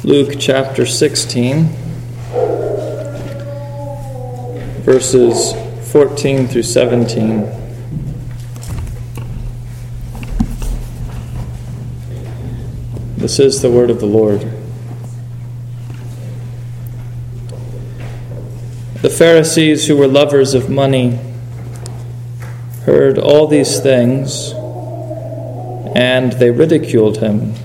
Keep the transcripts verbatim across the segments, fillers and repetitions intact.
Luke chapter sixteen, verses fourteen through seventeen. This is the word of the Lord. The Pharisees, who were lovers of money, heard all these things, and they ridiculed him.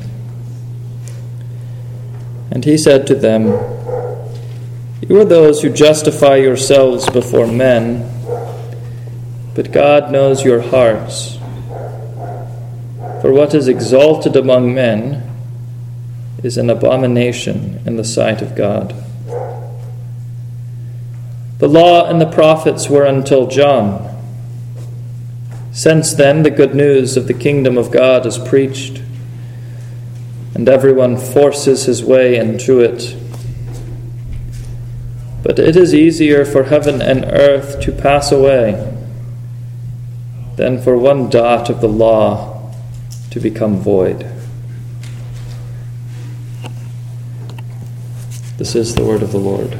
And he said to them, "You are those who justify yourselves before men, but God knows your hearts. For what is exalted among men is an abomination in the sight of God. The law and the prophets were until John. Since then the good news of the kingdom of God is preached, and everyone forces his way into it. But it is easier for heaven and earth to pass away than for one dot of the law to become void." This is the word of the Lord.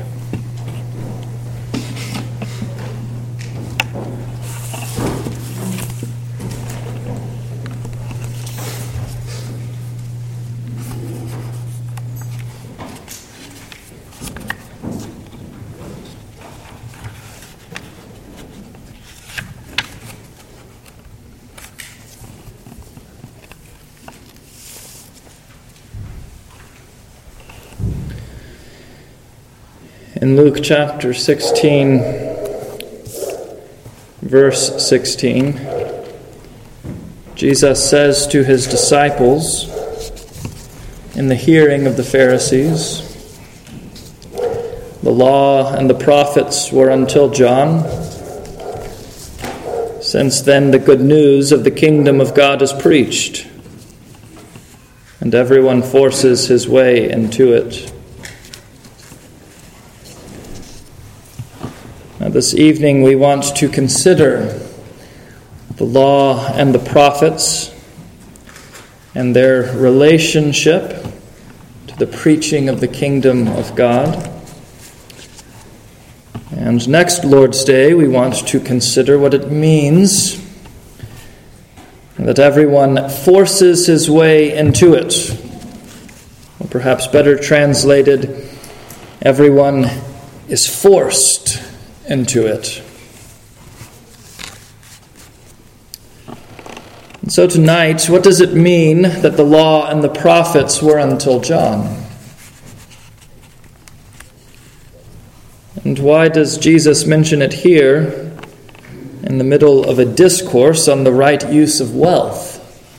In Luke chapter sixteen, verse sixteen, Jesus says to his disciples in the hearing of the Pharisees, "The law and the prophets were until John. Since then the good news of the kingdom of God is preached, and everyone forces his way into it." Now, this evening we want to consider the law and the prophets and their relationship to the preaching of the kingdom of God. And next Lord's Day we want to consider what it means that everyone forces his way into it. Or perhaps better translated, everyone is forced into it. And so tonight, what does it mean that the law and the prophets were until John? And why does Jesus mention it here in the middle of a discourse on the right use of wealth?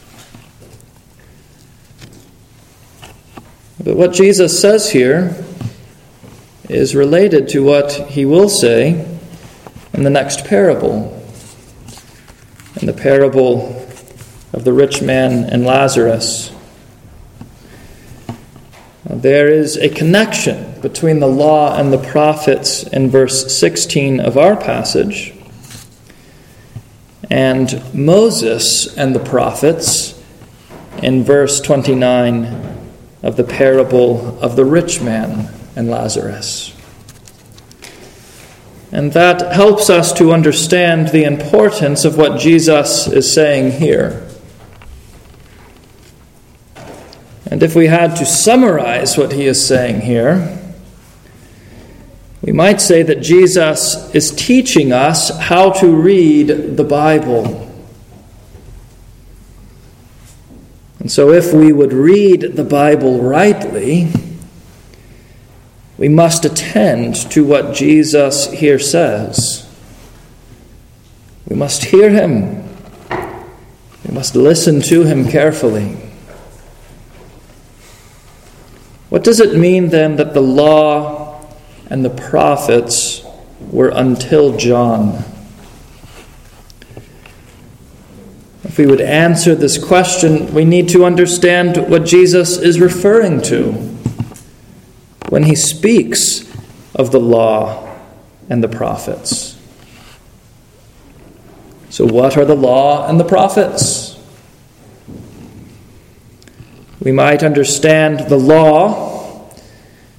But what Jesus says here is related to what he will say in the next parable, in the parable of the rich man and Lazarus. There is a connection between the law and the prophets in verse sixteen of our passage and Moses and the prophets in verse twenty-nine of the parable of the rich man and Lazarus. And that helps us to understand the importance of what Jesus is saying here. And if we had to summarize what he is saying here, we might say that Jesus is teaching us how to read the Bible. And so if we would read the Bible rightly, we must attend to what Jesus here says. We must hear him. We must listen to him carefully. What does it mean then that the law and the prophets were until John? If we would answer this question, we need to understand what Jesus is referring to when he speaks of the law and the prophets. So what are the law and the prophets? We might understand the law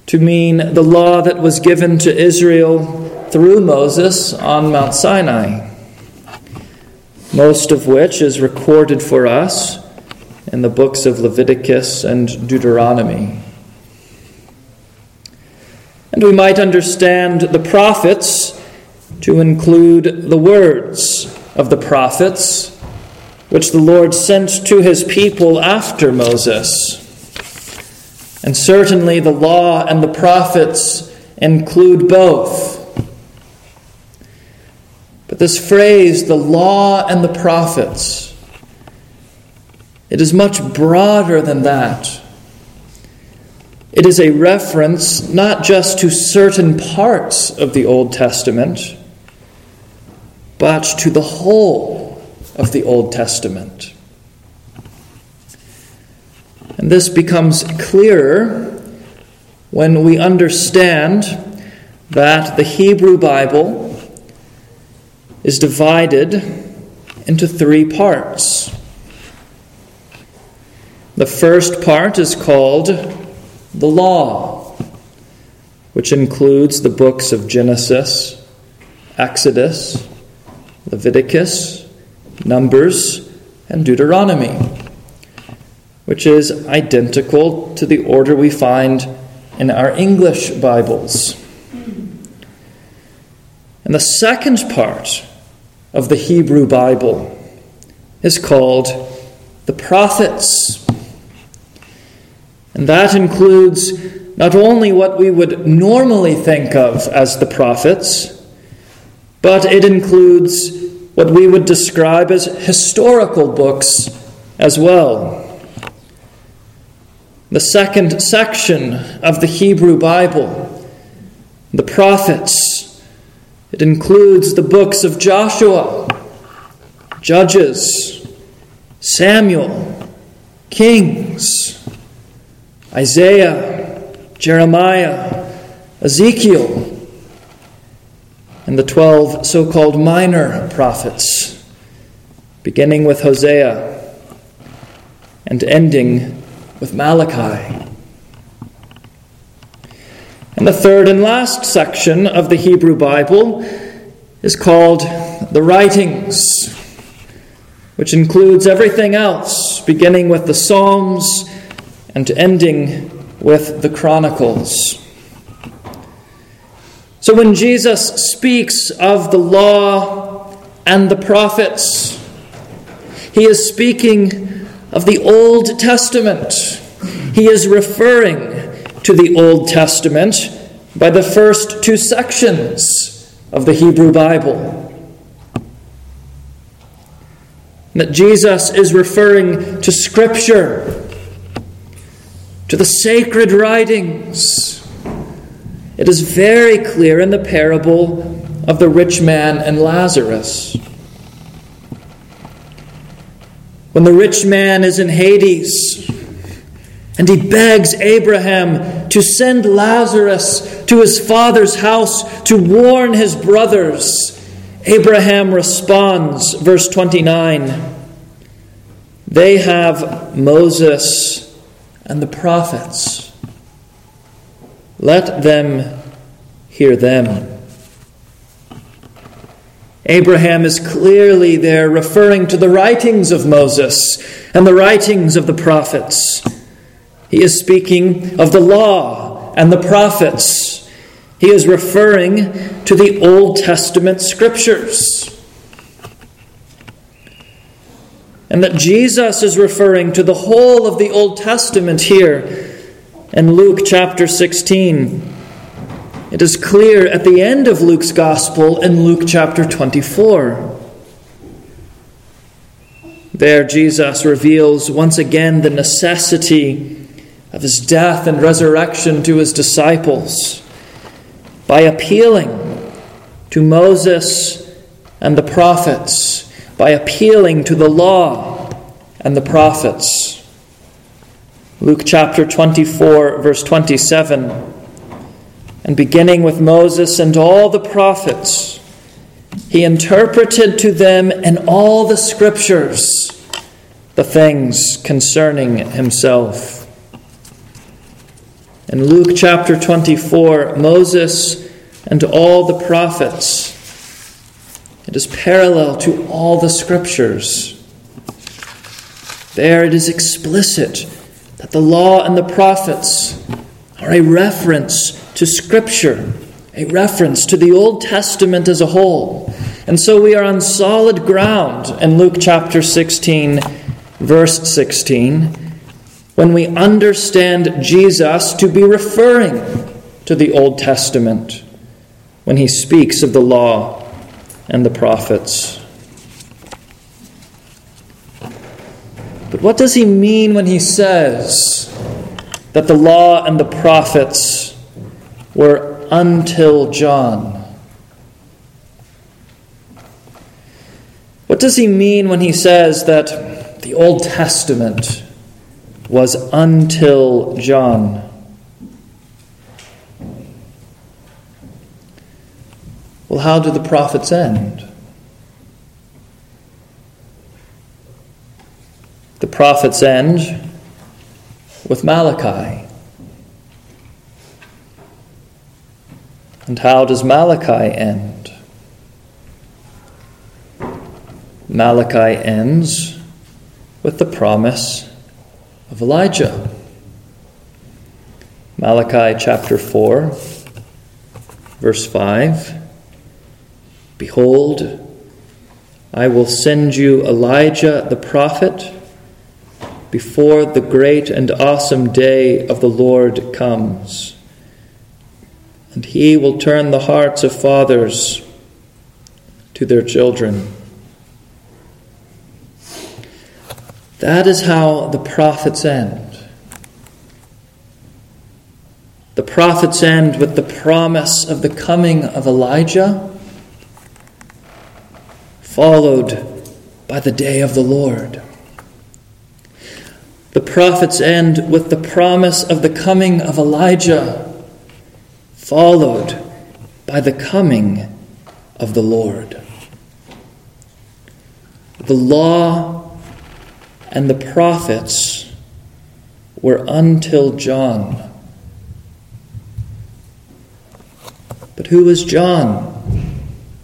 to mean the law that was given to Israel through Moses on Mount Sinai, most of which is recorded for us in the books of Leviticus and Deuteronomy. And we might understand the prophets to include the words of the prophets which the Lord sent to his people after Moses. And certainly the law and the prophets include both. But this phrase, the law and the prophets, it is much broader than that. It is a reference not just to certain parts of the Old Testament, but to the whole of the Old Testament. And this becomes clearer when we understand that the Hebrew Bible is divided into three parts. The first part is called the Law, which includes the books of Genesis, Exodus, Leviticus, Numbers, and Deuteronomy, which is identical to the order we find in our English Bibles. And the second part of the Hebrew Bible is called the Prophets. And that includes not only what we would normally think of as the prophets, but it includes what we would describe as historical books as well. The second section of the Hebrew Bible, the prophets, it includes the books of Joshua, Judges, Samuel, Kings, Isaiah, Jeremiah, Ezekiel, and the twelve so-called minor prophets, beginning with Hosea and ending with Malachi. And the third and last section of the Hebrew Bible is called the Writings, which includes everything else, beginning with the Psalms and ending with the Chronicles. So when Jesus speaks of the law and the prophets, he is speaking of the Old Testament. He is referring to the Old Testament by the first two sections of the Hebrew Bible. That Jesus is referring to Scripture, to the sacred writings. It is very clear in the parable of the rich man and Lazarus. When the rich man is in Hades and he begs Abraham to send Lazarus to his father's house to warn his brothers, Abraham responds, verse twenty-nine, "They have Moses and the prophets. Let them hear them." Abraham is clearly there referring to the writings of Moses and the writings of the prophets. He is speaking of the law and the prophets. He is referring to the Old Testament scriptures. And that Jesus is referring to the whole of the Old Testament here in Luke chapter sixteen. It is clear at the end of Luke's Gospel in Luke chapter twenty-four. There Jesus reveals once again the necessity of his death and resurrection to his disciples by appealing to Moses and the prophets, by appealing to the law and the prophets. Luke chapter twenty-four, verse twenty-seven. And beginning with Moses and all the prophets, he interpreted to them in all the scriptures the things concerning himself. In Luke chapter twenty-four, Moses and all the prophets. It is parallel to all the scriptures. There it is explicit that the law and the prophets are a reference to Scripture, a reference to the Old Testament as a whole. And so we are on solid ground in Luke chapter sixteen, verse sixteen, when we understand Jesus to be referring to the Old Testament when he speaks of the law and the prophets. But what does he mean when he says that the law and the prophets were until John? What does he mean when he says that the Old Testament was until John? Well, how do the prophets end? The prophets end with Malachi. And how does Malachi end? Malachi ends with the promise of Elijah. Malachi chapter four, verse five. Behold, I will send you Elijah the prophet before the great and awesome day of the Lord comes. And he will turn the hearts of fathers to their children. That is how the prophets end. The prophets end with the promise of the coming of Elijah, followed by the day of the Lord. The prophets end with the promise of the coming of Elijah, followed by the coming of the Lord. The law and the prophets were until John. But who was John?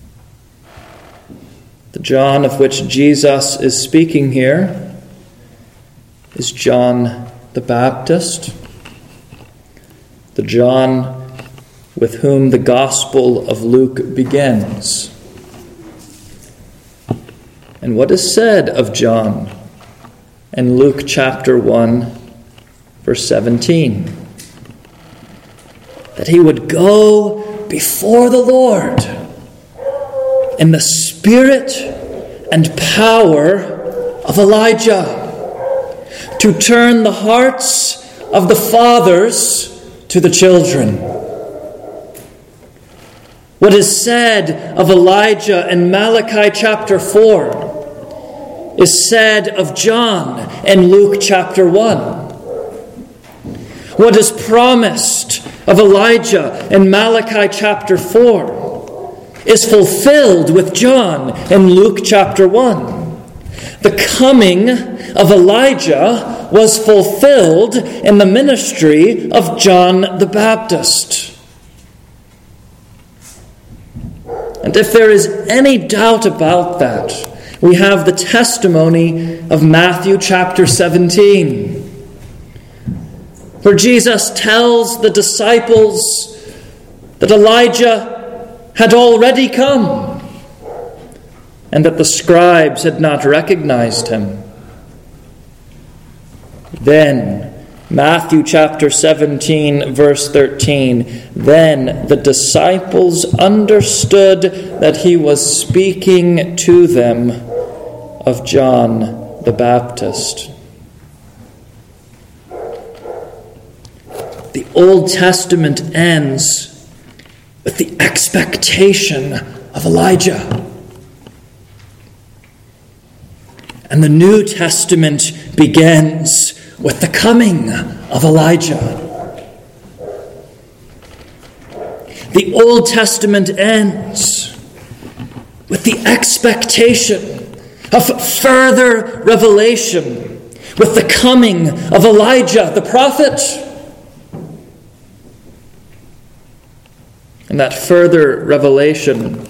The John of which Jesus is speaking here is John the Baptist, the John with whom the Gospel of Luke begins. And what is said of John in Luke chapter one, verse seventeen? That he would go before the Lord in the spirit and power of Elijah, to turn the hearts of the fathers to the children. What is said of Elijah in Malachi chapter four is said of John in Luke chapter one. What is promised of Elijah in Malachi chapter four is fulfilled with John in Luke chapter one. The coming of Elijah was fulfilled in the ministry of John the Baptist. And if there is any doubt about that, we have the testimony of Matthew chapter seventeen, where Jesus tells the disciples that Elijah had already come and that the scribes had not recognized him. Then, Matthew chapter seventeen, verse thirteen, then the disciples understood that he was speaking to them of John the Baptist. The Old Testament ends with the expectation of Elijah. And the New Testament begins with the coming of Elijah. The Old Testament ends with the expectation of further revelation with the coming of Elijah the prophet. And that further revelation,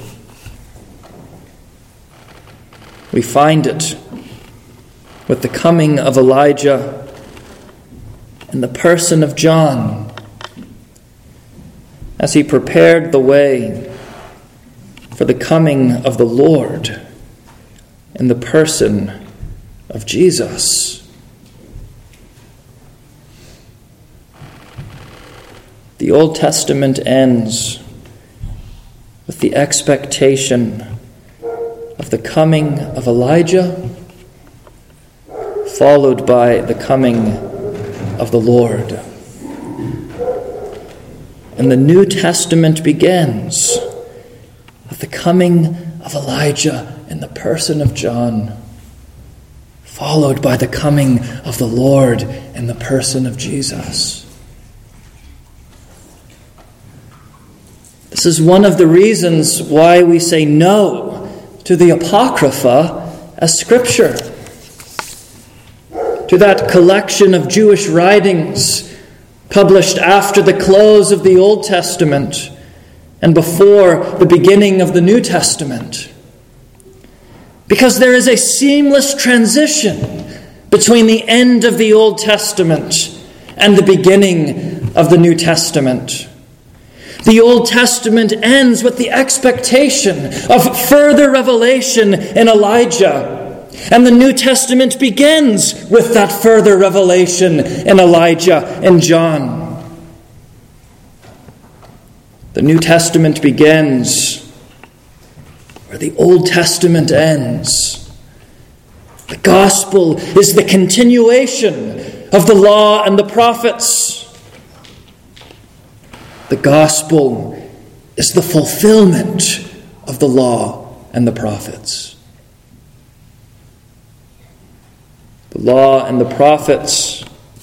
we find it with the coming of Elijah in the person of John, as he prepared the way for the coming of the Lord in the person of Jesus. The Old Testament ends with the expectation of the coming of Elijah, followed by the coming of the Lord. And the New Testament begins with the coming of Elijah in the person of John, followed by the coming of the Lord in the person of Jesus. This is one of the reasons why we say no to the Apocrypha as Scripture, to that collection of Jewish writings published after the close of the Old Testament and before the beginning of the New Testament. Because there is a seamless transition between the end of the Old Testament and the beginning of the New Testament. The Old Testament ends with the expectation of further revelation in Elijah, and the New Testament begins with that further revelation in Elijah and John. The New Testament begins where the Old Testament ends. The gospel is the continuation of the law and the prophets. The gospel is the fulfillment of the law and the prophets. The law and the prophets,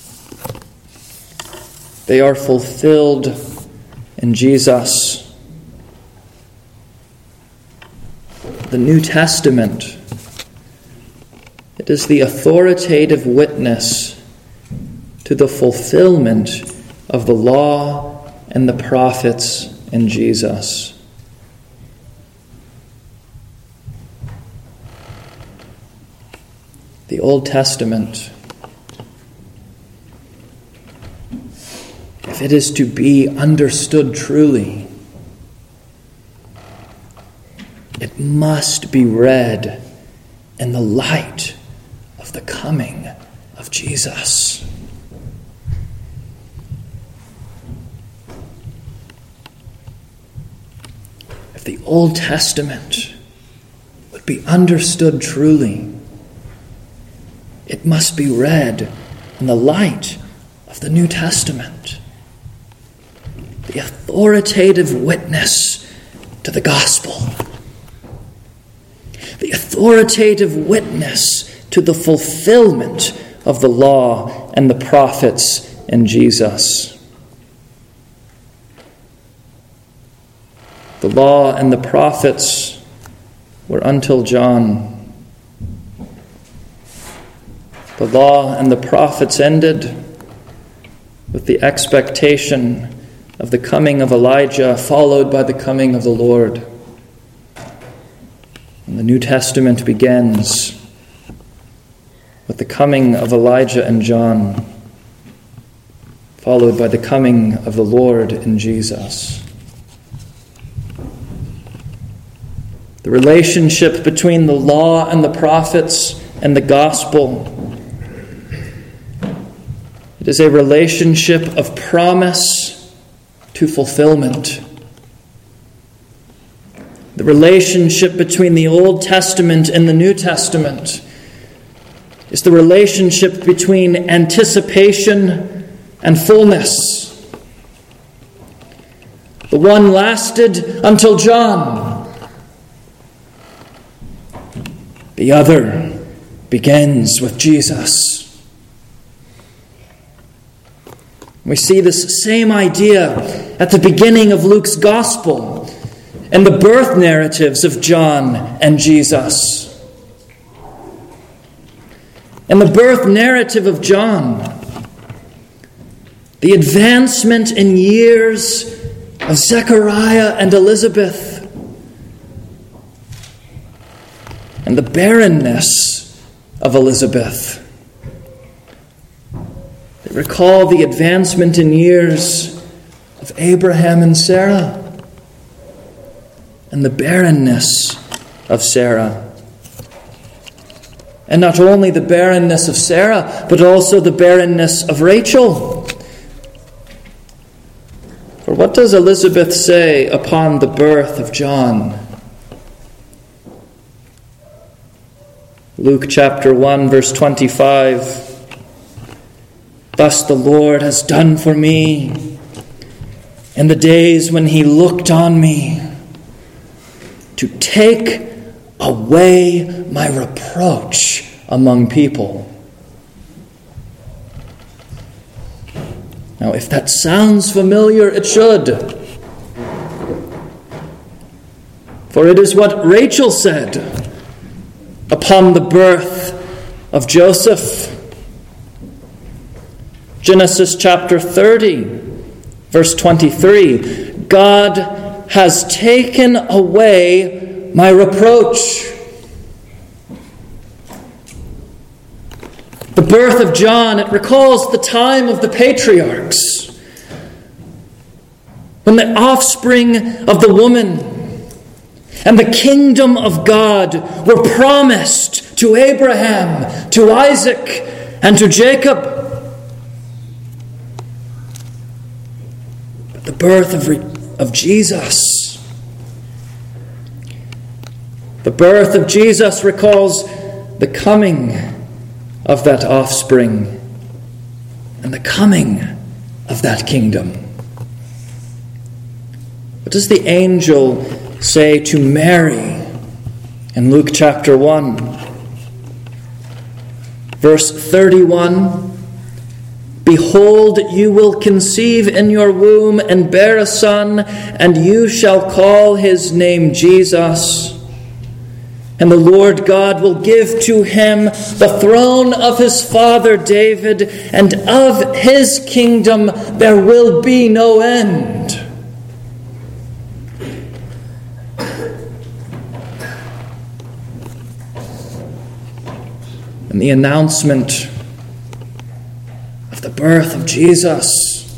they are fulfilled in Jesus. The New Testament, it is the authoritative witness to the fulfillment of the law and the prophets in Jesus. The Old Testament, if it is to be understood truly, it must be read in the light of the coming of Jesus. If the Old Testament would be understood truly, it must be read in the light of the New Testament, the authoritative witness to the gospel, the authoritative witness to the fulfillment of the law and the prophets in Jesus. The law and the prophets were until John. The law and the prophets ended with the expectation of the coming of Elijah, followed by the coming of the Lord. And the New Testament begins with the coming of Elijah and John, followed by the coming of the Lord in Jesus. The relationship between the law and the prophets and the gospel, it is a relationship of promise to fulfillment. The relationship between the Old Testament and the New Testament is the relationship between anticipation and fullness. The one lasted until John. The other begins with Jesus. We see this same idea at the beginning of Luke's Gospel and the birth narratives of John and Jesus. In the birth narrative of John, the advancement in years of Zechariah and Elizabeth, and the barrenness of Elizabeth. They recall the advancement in years of Abraham and Sarah, and the barrenness of Sarah. And not only the barrenness of Sarah, but also the barrenness of Rachel. For what does Elizabeth say upon the birth of John? Luke chapter one, verse twenty-five. Thus the Lord has done for me in the days when he looked on me, to take away my reproach among people. Now, if that sounds familiar, it should. For it is what Rachel said upon the birth of Joseph. Genesis chapter thirty, verse twenty-three. God has taken away my reproach. The birth of John, it recalls the time of the patriarchs, when the offspring of the woman and the kingdom of God were promised to Abraham, to Isaac, and to Jacob. But the birth of, of Jesus, the birth of Jesus recalls the coming of that offspring and the coming of that kingdom. What does the angel say to Mary in Luke chapter one? Verse thirty-one. Behold, you will conceive in your womb and bear a son, and you shall call his name Jesus. And the Lord God will give to him the throne of his father David, and of his kingdom there will be no end. And the announcement of the birth of Jesus,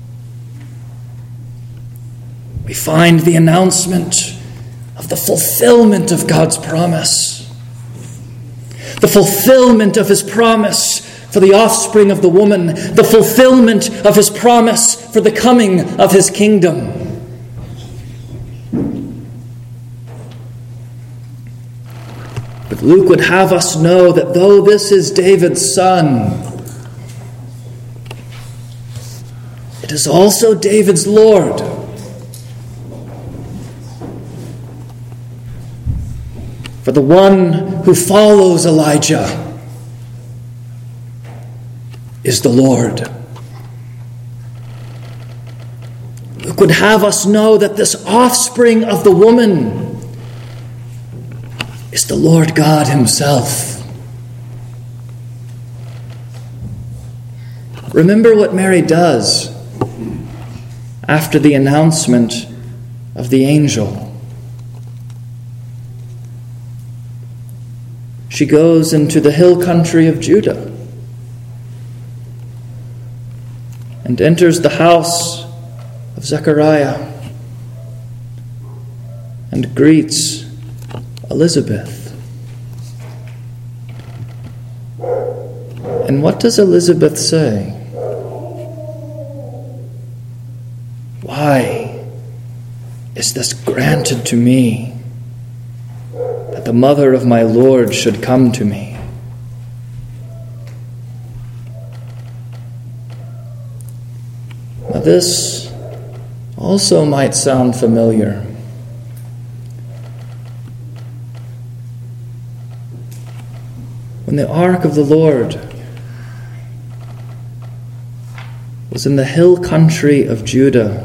we find the announcement of the fulfillment of God's promise. The fulfillment of his promise for the offspring of the woman. The fulfillment of his promise for the coming of his kingdom. But Luke would have us know that though this is David's son, it is also David's Lord. For the one who follows Elijah is the Lord. Luke would have us know that this offspring of the woman is the Lord God himself. Remember what Mary does after the announcement of the angel. She goes into the hill country of Judah and enters the house of Zechariah and greets Elizabeth. And what does Elizabeth say? Why is this granted to me, that the mother of my Lord should come to me? Now this also might sound familiar. When the ark of the Lord was in the hill country of Judah,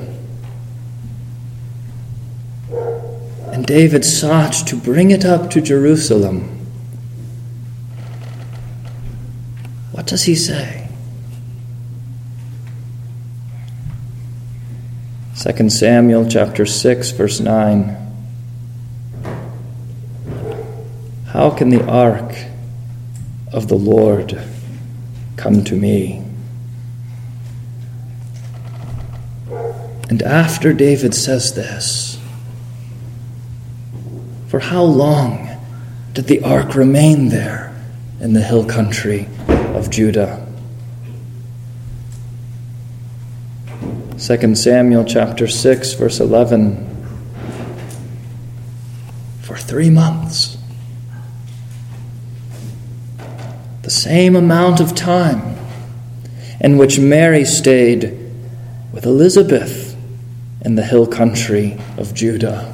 and David sought to bring it up to Jerusalem, what does he say? Second Samuel chapter six, verse nine. How can the ark of the Lord come to me? And after David says this, for how long did the ark remain there in the hill country of Judah? Second Samuel chapter six, verse eleven. For three months. The same amount of time in which Mary stayed with Elizabeth in the hill country of Judah.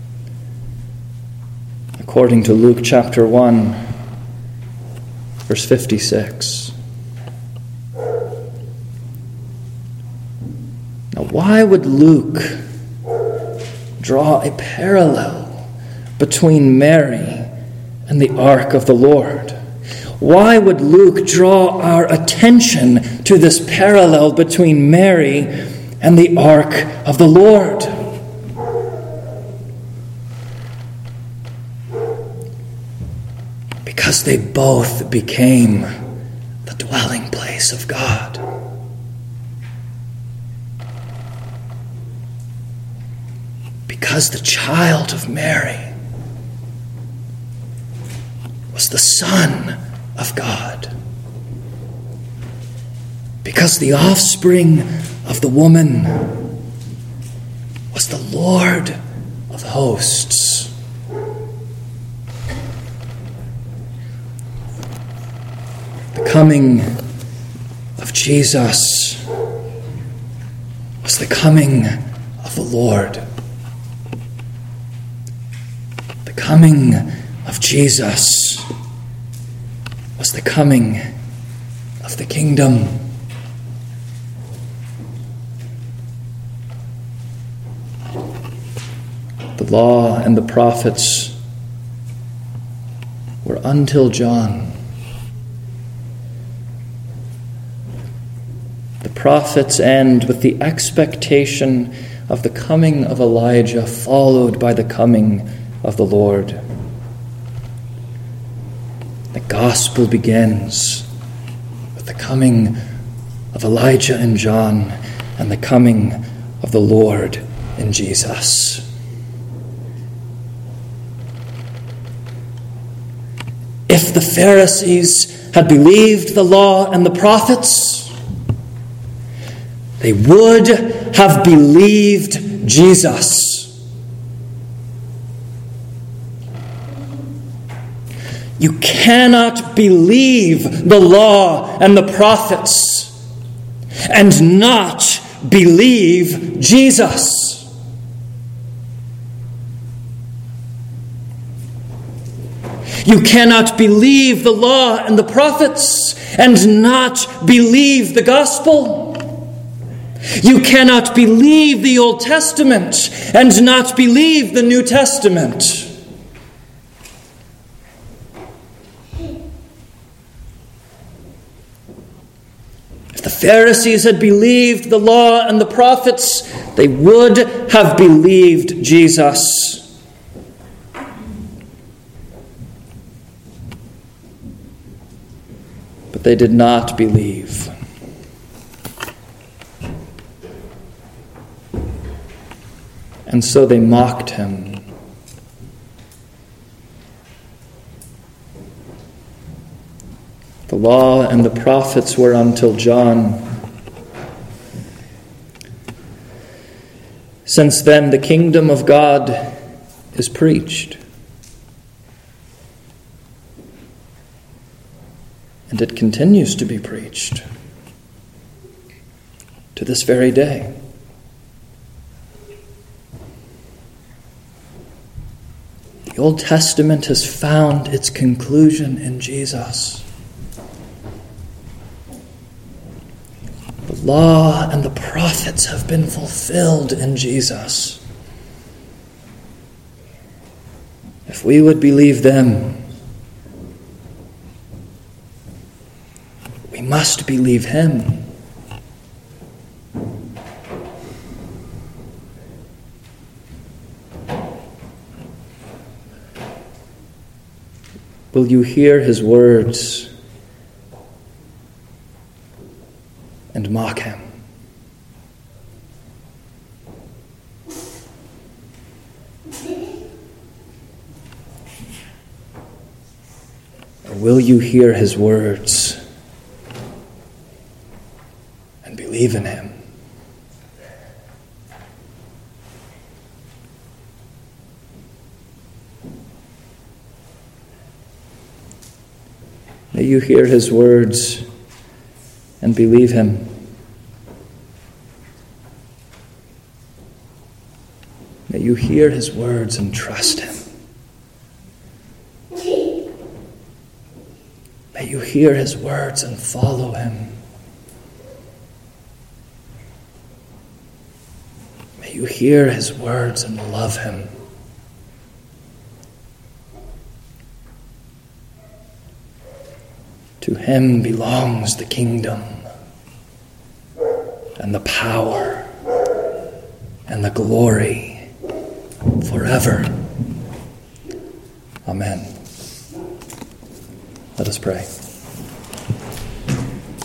According to Luke chapter one, verse fifty-six. Now, why would Luke draw a parallel between Mary and the ark of the Lord? Why would Luke draw our attention to this parallel between Mary and the ark of the Lord? Because they both became the dwelling place of God. Because the child of Mary was the Son of God. Because the offspring of the woman was the Lord of hosts. The coming of Jesus was the coming of the Lord. The coming of Jesus was the coming of the kingdom. The law and the prophets were until John. The prophets end with the expectation of the coming of Elijah, followed by the coming of the Lord. The gospel begins with the coming of Elijah and John and the coming of the Lord in Jesus. If the Pharisees had believed the law and the prophets, they would have believed Jesus. You cannot believe the law and the prophets and not believe Jesus. You cannot believe the law and the prophets and not believe the gospel. You cannot believe the Old Testament and not believe the New Testament. If the Pharisees had believed the law and the prophets, they would have believed Jesus. But they did not believe. And so they mocked him. The law and the prophets were until John. Since then, the kingdom of God is preached. And it continues to be preached to this very day. The Old Testament has found its conclusion in Jesus. The law and the prophets have been fulfilled in Jesus. If we would believe them, we must believe him. will you hear his words and mock him? Or will you hear his words and believe in him? May you hear his words and believe him. May you hear his words and trust him. May you hear his words and follow him. May you hear his words and love him. To him belongs the kingdom and the power and the glory forever. Amen. Let us pray.